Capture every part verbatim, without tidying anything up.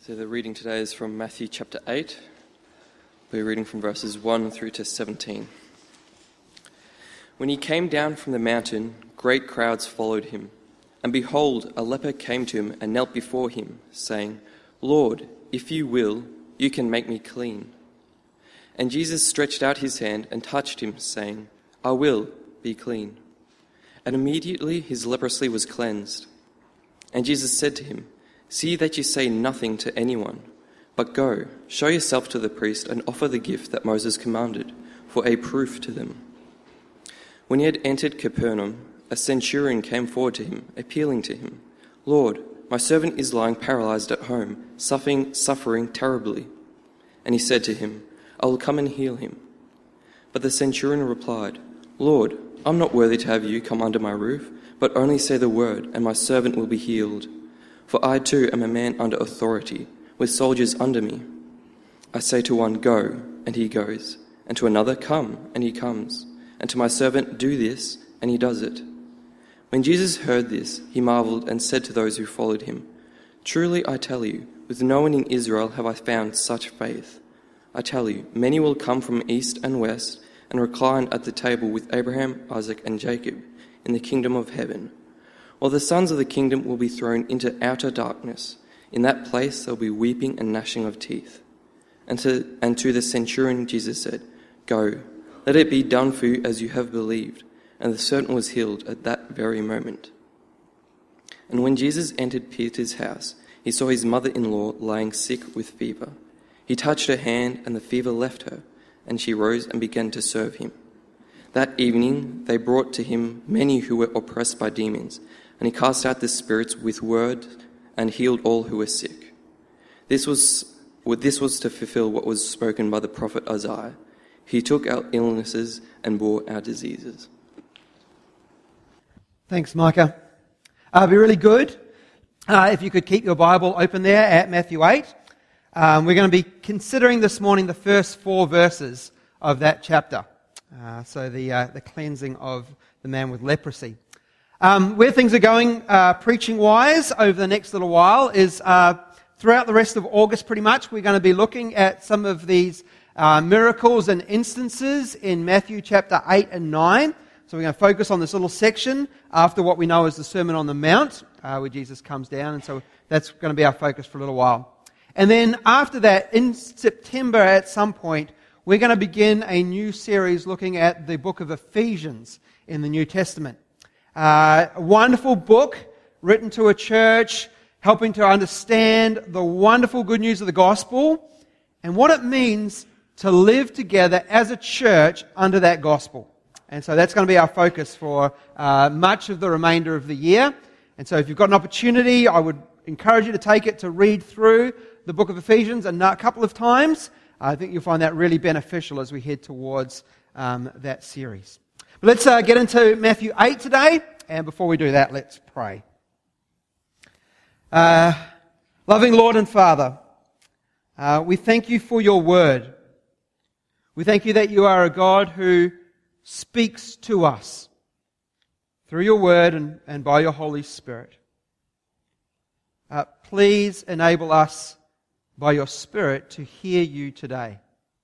So the reading today is from Matthew chapter eight. We're reading from verses one through to seventeen. When he came down from the mountain, great crowds followed him. And behold, a leper came to him and knelt before him, saying, "Lord, if you will, you can make me clean." And Jesus stretched out his hand and touched him, saying, "I will, be clean." And immediately his leprosy was cleansed. And Jesus said to him, "See that you say nothing to anyone, but go, show yourself to the priest and offer the gift that Moses commanded, for a proof to them." When he had entered Capernaum, a centurion came forward to him, appealing to him, "Lord, my servant is lying paralyzed at home, suffering, suffering terribly." And he said to him, "I will come and heal him." But the centurion replied, "Lord, I'm not worthy to have you come under my roof, but only say the word, and my servant will be healed. For I too am a man under authority, with soldiers under me. I say to one, 'Go,' and he goes, and to another, 'Come,' and he comes, and to my servant, 'Do this,' and he does it." When Jesus heard this, he marveled and said to those who followed him, "Truly I tell you, with no one in Israel have I found such faith. I tell you, many will come from east and west and recline at the table with Abraham, Isaac, and Jacob in the kingdom of heaven. While the sons of the kingdom will be thrown into outer darkness. In that place there will be weeping and gnashing of teeth." And to, and to the centurion Jesus said, "Go, let it be done for you as you have believed." And the servant was healed at that very moment. And when Jesus entered Peter's house, he saw his mother-in-law lying sick with fever. He touched her hand, and the fever left her, and she rose and began to serve him. That evening they brought to him many who were oppressed by demons, and he cast out the spirits with word and healed all who were sick. This was, this was to fulfill what was spoken by the prophet Isaiah. He took our illnesses and bore our diseases. Thanks, Micah. Uh, it'd be really good uh, if you could keep your Bible open there at Matthew eight. Um, we're going to be considering this morning the first four verses of that chapter. Uh, so the uh, the cleansing of the man with leprosy. Um, where things are going uh, preaching-wise over the next little while is uh, throughout the rest of August pretty much we're going to be looking at some of these uh, miracles and instances in Matthew chapter eight and nine. So we're going to focus on this little section after what we know as the Sermon on the Mount, uh, where Jesus comes down, and so that's going to be our focus for a little while. And then after that, in September at some point, we're going to begin a new series looking at the book of Ephesians in the New Testament. Uh, a wonderful book written to a church, helping to understand the wonderful good news of the gospel and what it means to live together as a church under that gospel. And so that's going to be our focus for uh, much of the remainder of the year. And so if you've got an opportunity, I would encourage you to take it to read through the book of Ephesians a couple of times. I think you'll find that really beneficial as we head towards um, that series. But let's uh, get into Matthew eight today, and before we do that, let's pray. Uh, loving Lord and Father, uh, we thank you for your word. We thank you that you are a God who speaks to us through your word and, and by your Holy Spirit. Uh, please enable us by your Spirit to hear you today.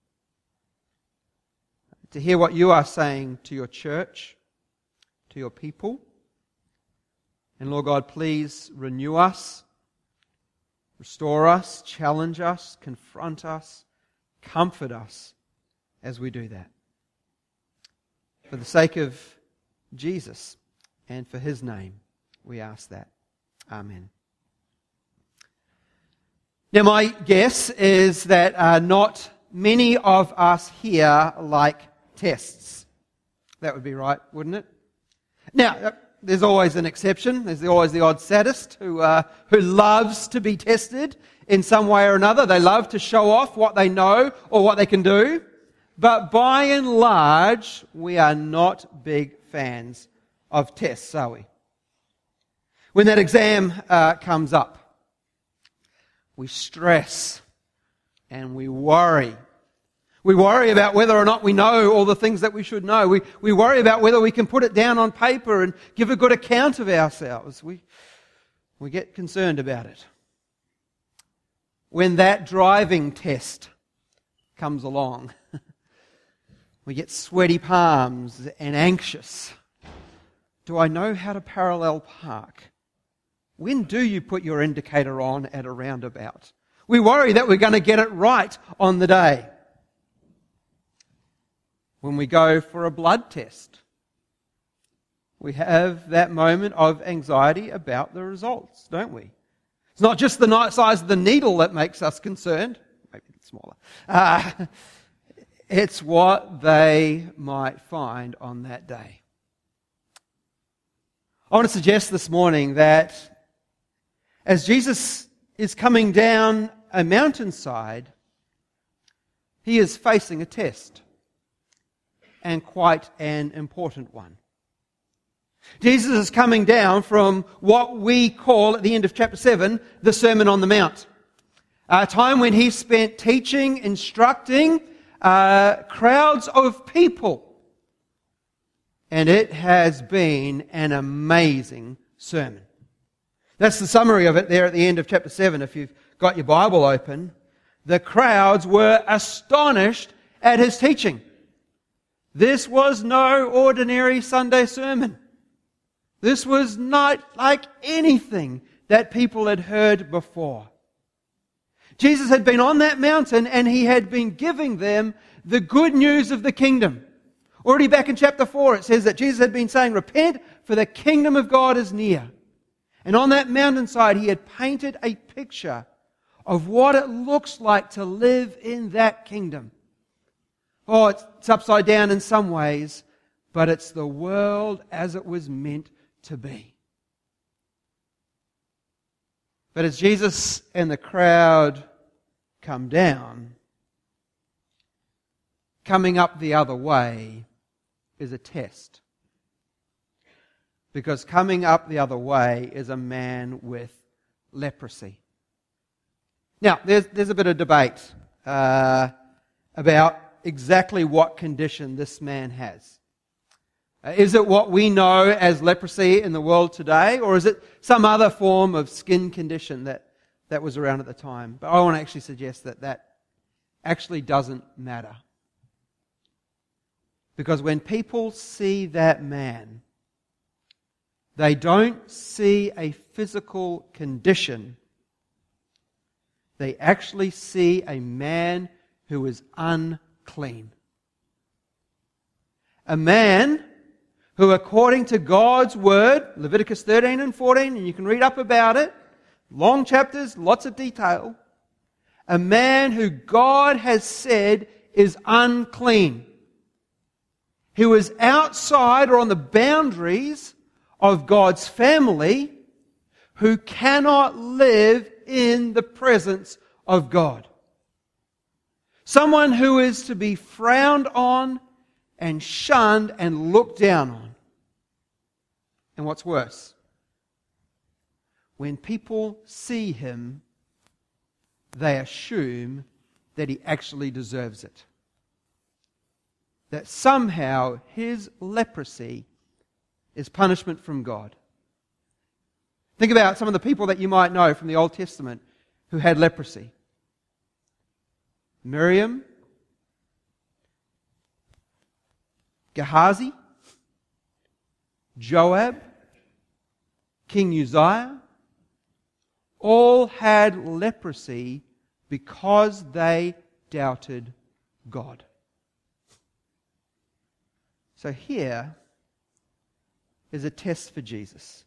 To hear what you are saying to your church, to your people. And Lord God, please renew us, restore us, challenge us, confront us, comfort us as we do that. For the sake of Jesus and for His name, we ask that. Amen. Now my guess is that uh, not many of us here like tests. That would be right, wouldn't it? Now, there's always an exception. There's always the odd sadist who uh, who loves to be tested in some way or another. They love to show off what they know or what they can do. But by and large, we are not big fans of tests, are we? When that exam uh, comes up, we stress and we worry. We worry about whether or not we know all the things that we should know. We we worry about whether we can put it down on paper and give a good account of ourselves. We we get concerned about it. when that driving test comes along. We get sweaty palms and anxious. Do I know how to parallel park? When do you put your indicator on at a roundabout? We worry that we're going to get it right on the day. When we go for a blood test, we have that moment of anxiety about the results, don't we? It's not just the size of the needle that makes us concerned. Maybe it's smaller. Uh, it's what they might find on that day. I want to suggest this morning that as Jesus is coming down a mountainside, he is facing a test, and quite an important one. Jesus is coming down from what we call, at the end of chapter seven, the Sermon on the Mount. A time when he spent teaching, instructing uh, crowds of people. And it has been an amazing sermon. That's the summary of it there at the end of chapter seven, if you've got your Bible open. The crowds were astonished at his teaching. This was no ordinary Sunday sermon. This was not like anything that people had heard before. Jesus had been on that mountain and he had been giving them the good news of the kingdom. Already back in chapter four it says that Jesus had been saying, "Repent, for the kingdom of God is near." And on that mountainside he had painted a picture of what it looks like to live in that kingdom. Oh, it's upside down in some ways, but it's the world as it was meant to be. But as Jesus and the crowd come down, coming up the other way is a test. Because coming up the other way is a man with leprosy. Now, there's, there's a bit of debate uh, about exactly what condition this man has. Uh, is it what we know as leprosy in the world today, or is it some other form of skin condition that, that was around at the time? But I want to actually suggest that that actually doesn't matter. Because when people see that man, they don't see a physical condition. They actually see a man who is unclean. A man who, according to God's word, Leviticus thirteen and fourteen, and you can read up about it, long chapters, lots of detail, a man who God has said is unclean, who is outside or on the boundaries of God's family, who cannot live in the presence of God. Someone who is to be frowned on and shunned and looked down on. And what's worse, when people see him, they assume that he actually deserves it. That somehow his leprosy is punishment from God. Think about some of the people that you might know from the Old Testament who had leprosy. Miriam, Gehazi, Joab, King Uzziah, all had leprosy because they doubted God. So here is a test for Jesus.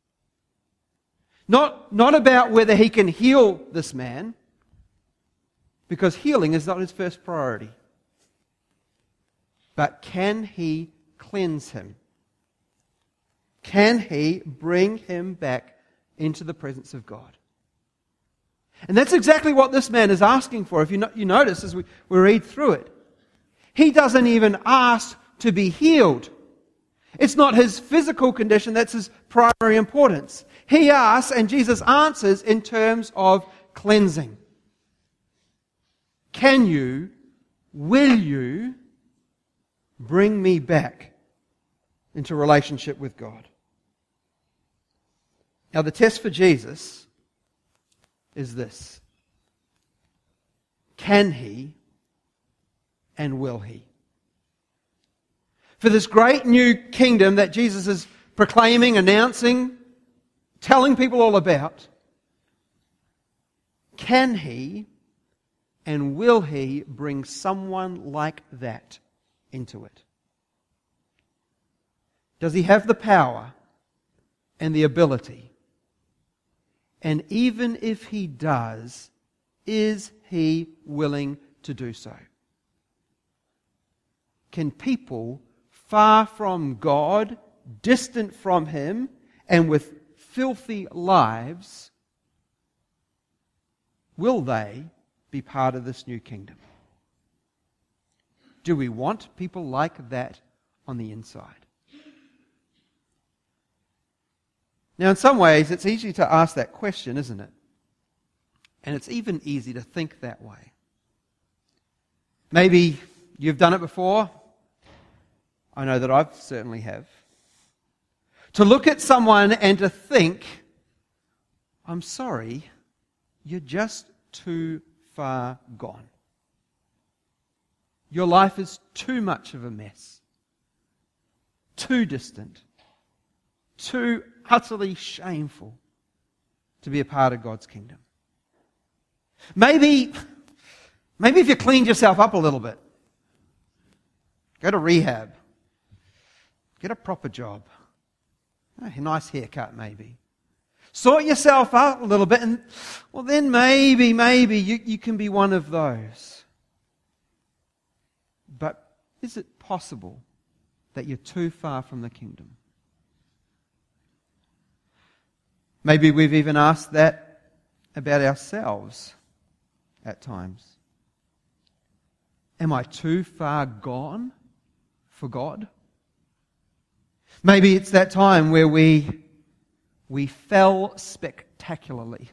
Not, not about whether he can heal this man, because healing is not his first priority. But can he cleanse him? Can he bring him back into the presence of God? And that's exactly what this man is asking for. If you, no, you notice as we, we read through it, he doesn't even ask to be healed. It's not his physical condition that's his primary importance. He asks, and Jesus answers in terms of cleansing. Can you, will you, bring me back into relationship with God? Now the test for Jesus is this. can He and will He? For this great new kingdom that Jesus is proclaiming, announcing, telling people all about, can He and will He bring someone like that into it? Does He have the power and the ability? And even if He does, is He willing to do so? Can people far from God, distant from Him, and with filthy lives, will they be part of this new kingdom? Do we want people like that on the inside? Now, in some ways, it's easy to ask that question, isn't it? And it's even easy to think that way. Maybe you've done it before. I know that I certainly have. To look at someone and to think, I'm sorry, you're just too far gone. Your life is too much of a mess. Too distant. Too utterly shameful to be a part of God's kingdom. Maybe, maybe if you cleaned yourself up a little bit, go to rehab, get a proper job, a nice haircut maybe, sort yourself out a little bit, and well then maybe, maybe you, you can be one of those. But is it possible that you're too far from the kingdom? Maybe we've even asked that about ourselves at times. Am I too far gone for God? Maybe it's that time where we, we fell spectacularly.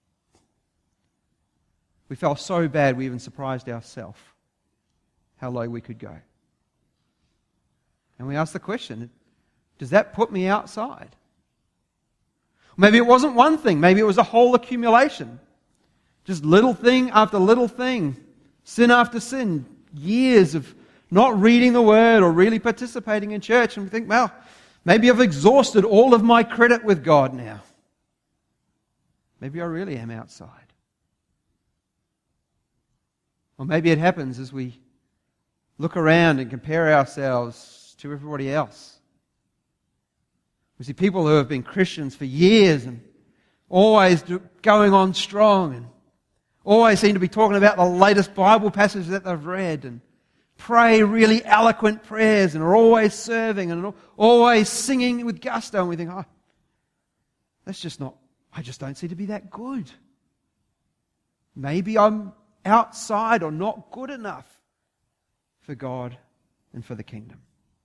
We fell so bad we even surprised ourselves how low we could go. And we ask the question, does that put me outside? Maybe it wasn't one thing. Maybe it was a whole accumulation. Just little thing after little thing. Sin after sin. Years of not reading the Word or really participating in church. And we think, well, maybe I've exhausted all of my credit with God now. Maybe I really am outside. Or maybe it happens as we look around and compare ourselves to everybody else. We see people who have been Christians for years and always going on strong and always seem to be talking about the latest Bible passage that they've read and pray really eloquent prayers and are always serving and always singing with gusto. And we think, oh, that's just not, I just don't seem to be that good. Maybe I'm outside or not good enough for God and for the kingdom.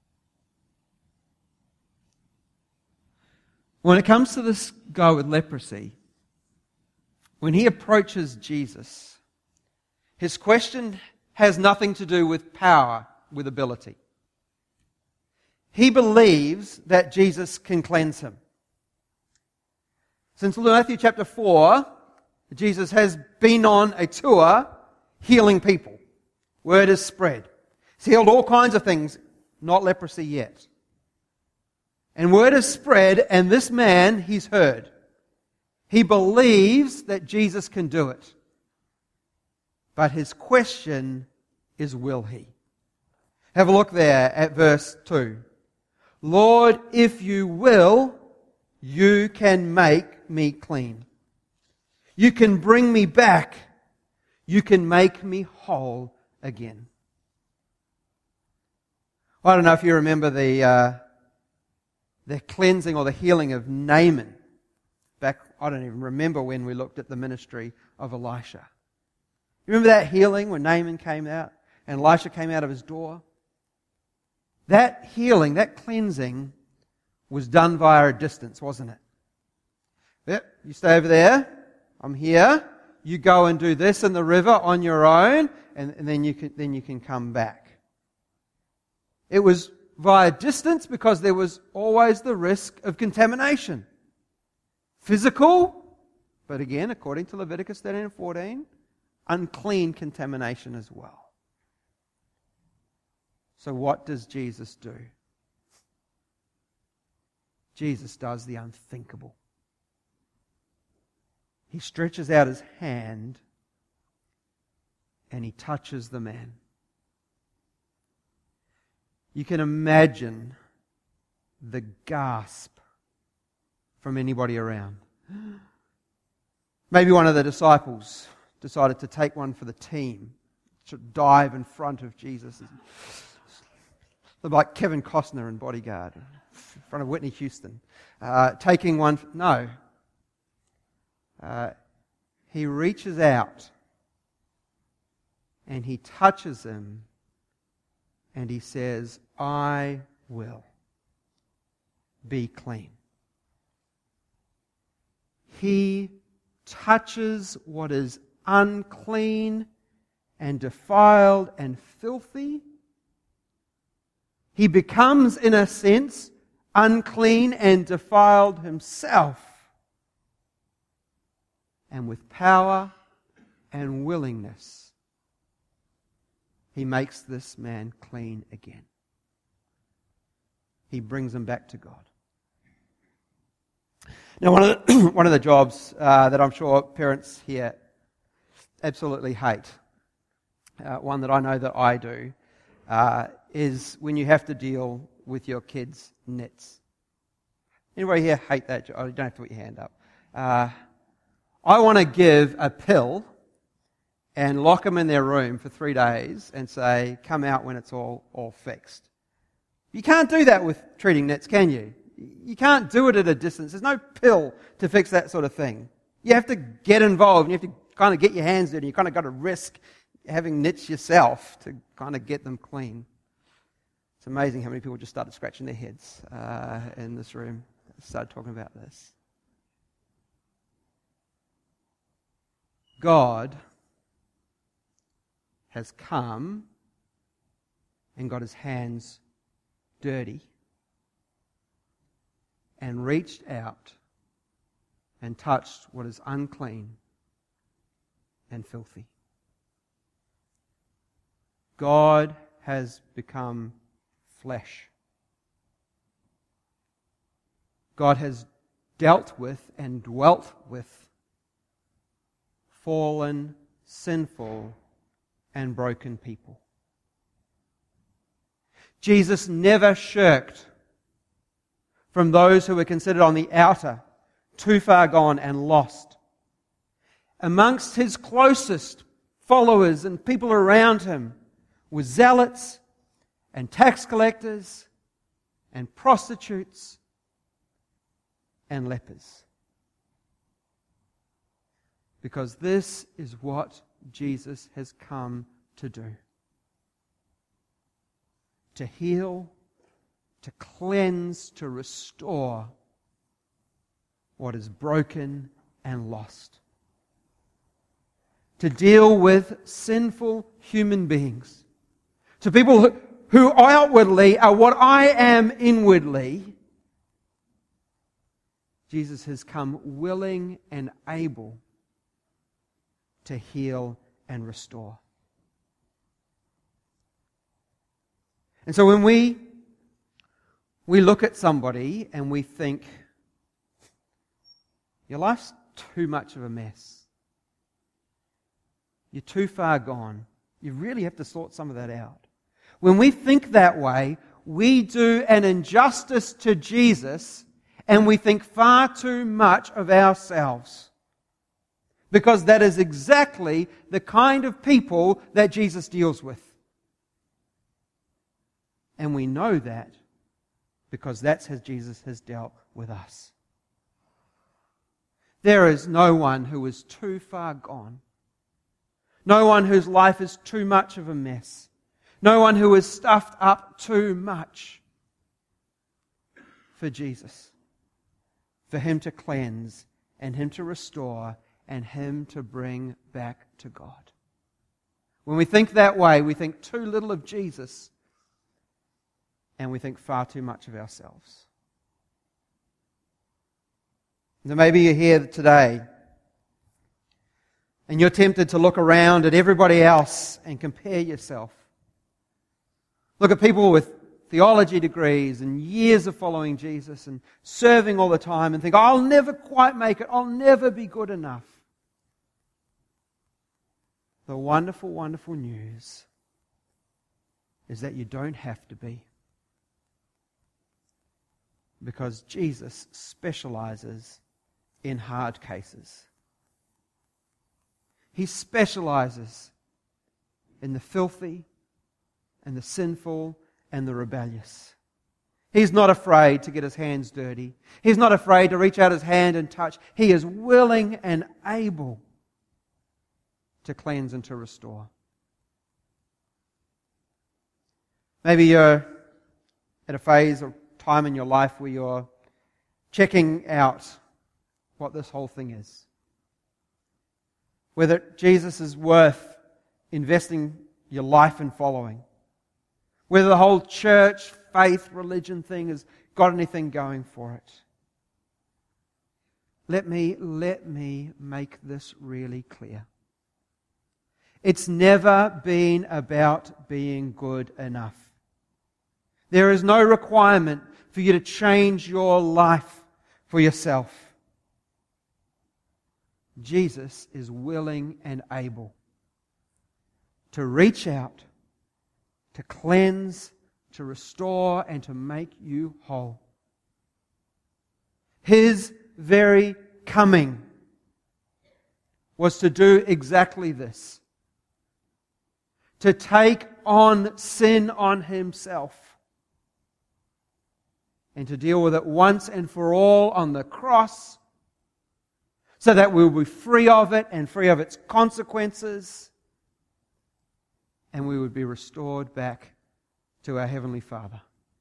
When it comes to this guy with leprosy, when he approaches Jesus, his question has nothing to do with power, with ability. He believes that Jesus can cleanse him. Since Matthew chapter four, Jesus has been on a tour healing people. Word is spread. He's healed all kinds of things, not leprosy yet. And word is spread, and this man, he's heard. He believes that Jesus can do it. But his question is, will he? Have a look there at verse two. Lord, if you will, you can make me clean. You can bring me back. You can make me whole again. I don't know if you remember the... Uh, the cleansing or the healing of Naaman. Back, I don't even remember when we looked at the ministry of Elisha. You remember that healing when Naaman came out and Elisha came out of his door? That healing, that cleansing was done via a distance, wasn't it? Yep, you stay over there, I'm here, you go and do this in the river on your own, and, and then you can then you can come back. It was via distance because there was always the risk of contamination. Physical, but again, according to Leviticus thirteen and fourteen, unclean contamination as well. So what does Jesus do? Jesus does the unthinkable. He stretches out his hand and he touches the man. You can imagine the gasp from anybody around. Maybe one of the disciples decided to take one for the team, to dive in front of Jesus. Like Kevin Costner in Bodyguard, in front of Whitney Houston. Uh, taking one, for, no. Uh, he reaches out and he touches him and he says, I will be clean. He touches what is unclean and defiled and filthy. He becomes, in a sense, unclean and defiled himself. And with power and willingness, he makes this man clean again. He brings him back to God. Now, one of the, one of the jobs uh, that I'm sure parents here absolutely hate, uh, one that I know that I do, uh, is when you have to deal with your kids' nits. Anybody here hate that job? Oh, you don't have to put your hand up. Uh, I want to give a pill and lock them in their room for three days and say, come out when it's all, all fixed. You can't do that with treating nits, can you? You can't do it at a distance. There's no pill to fix that sort of thing. You have to get involved. You have to kind of get your hands dirty. You kind of got to risk having nits yourself to kind of get them clean. It's amazing how many people just started scratching their heads uh, in this room, started talking about this. God has come and got his hands dirty and reached out and touched what is unclean and filthy. God has become flesh. God has dealt with and dwelt with fallen, sinful, and broken people. Jesus never shirked from those who were considered on the outer, too far gone and lost. Amongst his closest followers and people around him were zealots and tax collectors and prostitutes and lepers. Because this is what Jesus has come to do. To heal, to cleanse, to restore what is broken and lost. To deal with sinful human beings. To people who, who outwardly are what I am inwardly. Jesus has come willing and able to heal and restore. And so when we we look at somebody and we think, your life's too much of a mess. You're too far gone. You really have to sort some of that out. When we think that way, we do an injustice to Jesus and we think far too much of ourselves. Because that is exactly the kind of people that Jesus deals with. And we know that because that's how Jesus has dealt with us. There is no one who is too far gone. No one whose life is too much of a mess. No one who is stuffed up too much for Jesus. For Him to cleanse and Him to restore and Him to bring back to God. When we think that way, we think too little of Jesus and we think far too much of ourselves. Now maybe you're here today and you're tempted to look around at everybody else and compare yourself. Look at people with theology degrees and years of following Jesus and serving all the time and think, I'll never quite make it, I'll never be good enough. The wonderful, wonderful news is that you don't have to be. Because Jesus specializes in hard cases. He specializes in the filthy and the sinful and the rebellious. He's not afraid to get his hands dirty. He's not afraid to reach out his hand and touch. He is willing and able to cleanse and to restore. Maybe you're at a phase or time in your life where you're checking out what this whole thing is. Whether Jesus is worth investing your life in following. Whether the whole church, faith, religion thing has got anything going for it. Let me, let me make this really clear. It's never been about being good enough. There is no requirement for you to change your life for yourself. Jesus is willing and able to reach out, to cleanse, to restore, and to make you whole. His very coming was to do exactly this. To take on sin on Himself and to deal with it once and for all on the cross so that we'll be free of it and free of its consequences and we would be restored back to our Heavenly Father.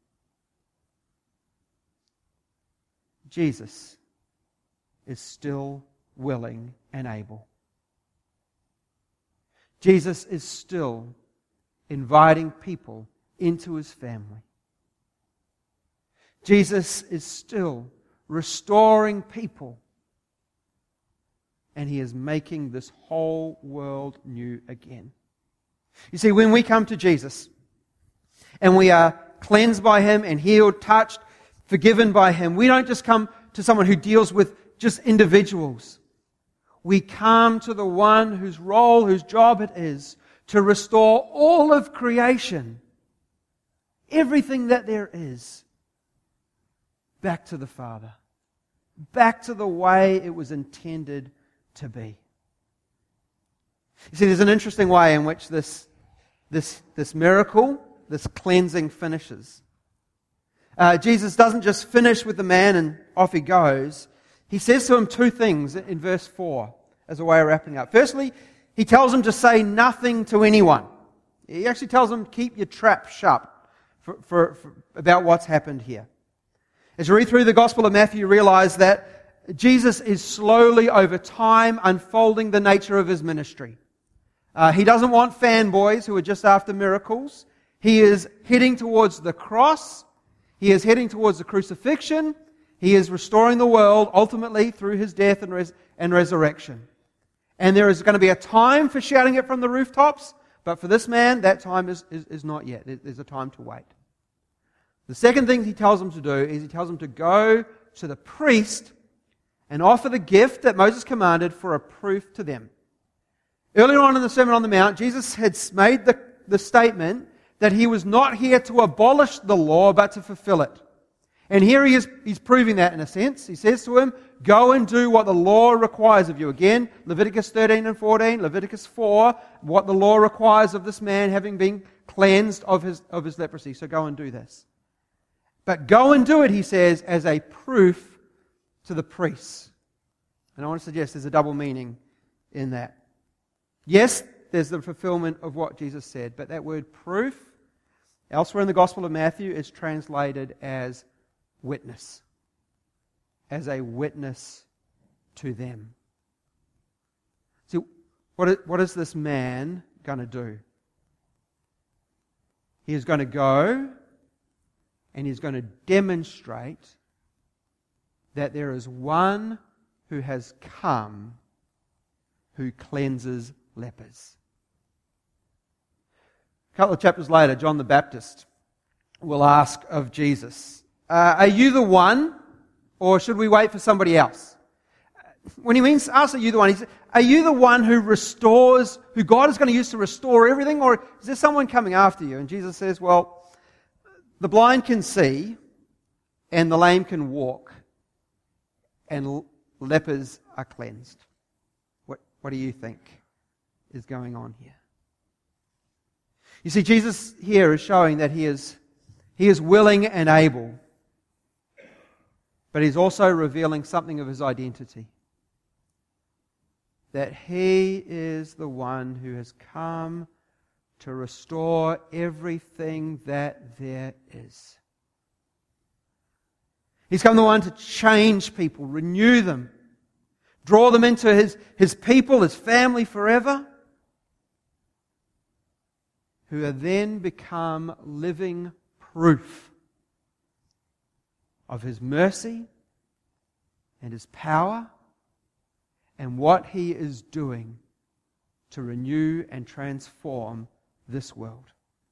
Jesus is still willing and able. Jesus is still inviting people into His family. Jesus is still restoring people. And He is making this whole world new again. You see, when we come to Jesus and we are cleansed by Him and healed, touched, forgiven by Him, we don't just come to someone who deals with just individuals. We come to the one whose role, whose job it is to restore all of creation, everything that there is, back to the Father, back to the way it was intended to be. You see, there's an interesting way in which this, this, this miracle, this cleansing finishes. Uh, Jesus doesn't just finish with the man and off he goes. He says to him two things in verse four as a way of wrapping up. Firstly, He tells him to say nothing to anyone. He actually tells him, keep your trap shut for, for, for, about what's happened here. As you read through the Gospel of Matthew, you realize that Jesus is slowly over time unfolding the nature of His ministry. Uh, he doesn't want fanboys who are just after miracles. He is heading towards the cross. He is heading towards the crucifixion. He is restoring the world ultimately through His death and, res- and resurrection. And there is going to be a time for shouting it from the rooftops, but for this man, that time is, is, is not yet. There's a time to wait. The second thing He tells him to do is He tells him to go to the priest and offer the gift that Moses commanded for a proof to them. Earlier on in the Sermon on the Mount, Jesus had made the, the statement that He was not here to abolish the law, but to fulfill it. And here he is, he's proving that in a sense. He says to him, go and do what the law requires of you. Again, Leviticus thirteen and fourteen, Leviticus four, what the law requires of this man having been cleansed of his, of his leprosy. So go and do this. But go and do it, he says, as a proof to the priests. And I want to suggest there's a double meaning in that. Yes, there's the fulfillment of what Jesus said, but that word proof, elsewhere in the Gospel of Matthew, is translated as witness. As a witness to them. See, what is, what is this man going to do? He is going to go and he's going to demonstrate that there is one who has come who cleanses lepers. A couple of chapters later, John the Baptist will ask of Jesus, uh, are you the one, or should we wait for somebody else? When he means, ask, are you the one? He says, are you the one who restores, who God is going to use to restore everything, or is there someone coming after you? And Jesus says, well, the blind can see, and the lame can walk, and lepers are cleansed. What, what do you think is going on here? You see, Jesus here is showing that he is, he is willing and able, but he's also revealing something of his identity. That he is the one who has come to restore everything that there is. He's come the one to change people, renew them, draw them into his, his people, his family forever, who have then become living proof of his mercy and his power and what he is doing to renew and transform this world.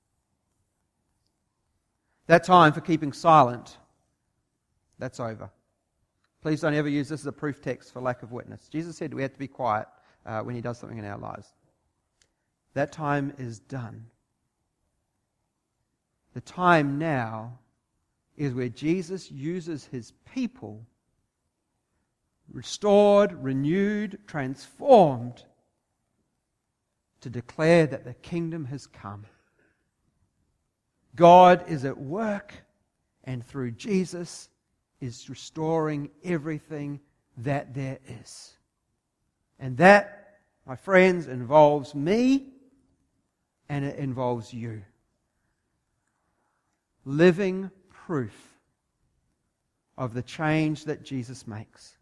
That time for keeping silent, that's over. Please don't ever use this as a proof text for lack of witness. Jesus said we have to be quiet uh, when he does something in our lives. That time is done. The time now is where Jesus uses his people, restored, renewed, transformed, to declare that the kingdom has come. God is at work, and through Jesus is restoring everything that there is. And that, my friends, involves me, and it involves you. Living proof of the change that Jesus makes.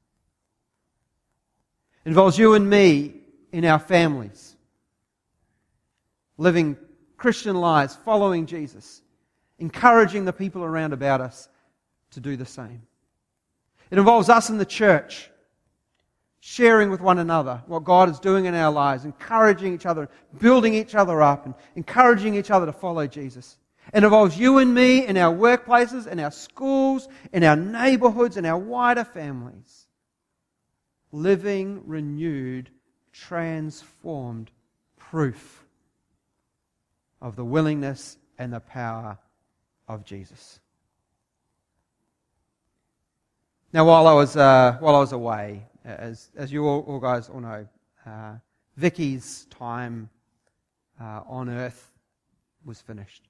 It involves you and me in our families, living Christian lives, following Jesus, encouraging the people around about us to do the same. It involves us in the church, sharing with one another what God is doing in our lives, encouraging each other, building each other up, and encouraging each other to follow Jesus. It involves you and me in our workplaces, in our schools, in our neighborhoods, in our wider families. Living, renewed, transformed proof of the willingness and the power of Jesus. Now, while I was uh, while I was away, as as you all, all guys all know, uh, Vicky's time uh, on earth was finished.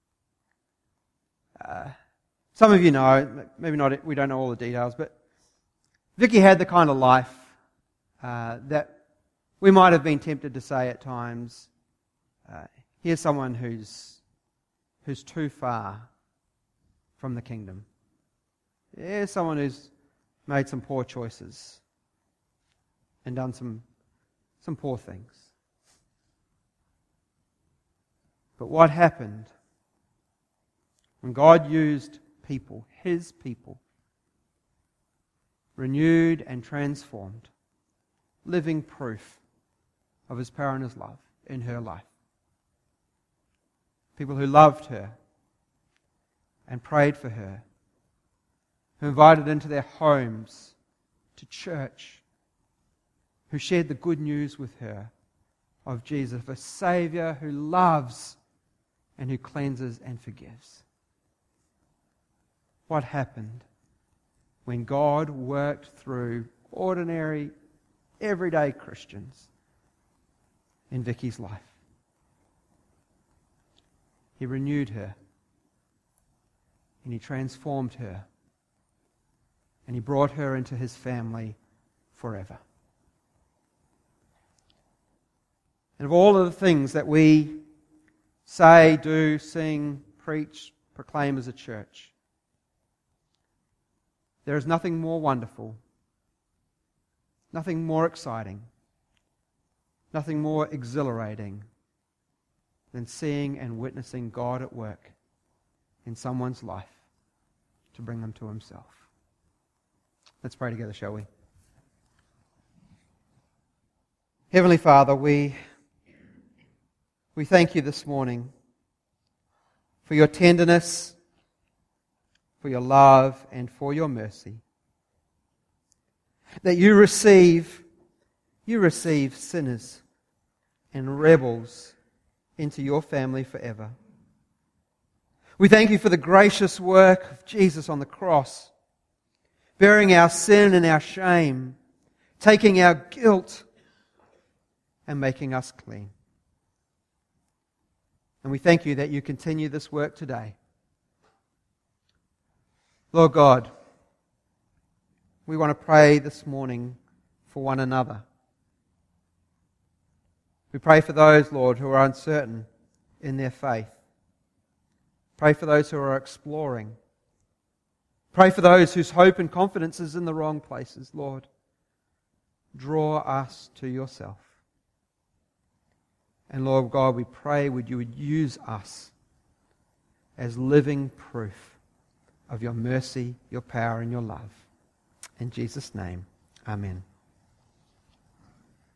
Uh, some of you know, maybe not. We don't know all the details, but Vicky had the kind of life uh, that we might have been tempted to say at times, uh, here's someone who's who's too far from the kingdom. Here's someone who's made some poor choices and done some some poor things. But what happened when God used people, His people, renewed and transformed, living proof of His power and His love in her life? People who loved her and prayed for her, who invited into their homes, to church, who shared the good news with her of Jesus, a Saviour who loves and who cleanses and forgives. What happened when God worked through ordinary, everyday Christians in Vicky's life? He renewed her, and He transformed her, and He brought her into His family forever. And of all of the things that we say, do, sing, preach, proclaim as a church, there is nothing more wonderful, nothing more exciting, nothing more exhilarating than seeing and witnessing God at work in someone's life to bring them to Himself. Let's pray together, shall we? Heavenly Father, we, we thank you this morning for your tenderness, for your love, and for your mercy. That you receive, you receive sinners and rebels into your family forever. We thank you for the gracious work of Jesus on the cross, bearing our sin and our shame, taking our guilt and making us clean. And we thank you that you continue this work today. Lord God, we want to pray this morning for one another. We pray for those, Lord, who are uncertain in their faith. Pray for those who are exploring. Pray for those whose hope and confidence is in the wrong places, Lord. Draw us to yourself. And Lord God, we pray would you would use us as living proof of your mercy, your power, and your love. In Jesus' name, amen.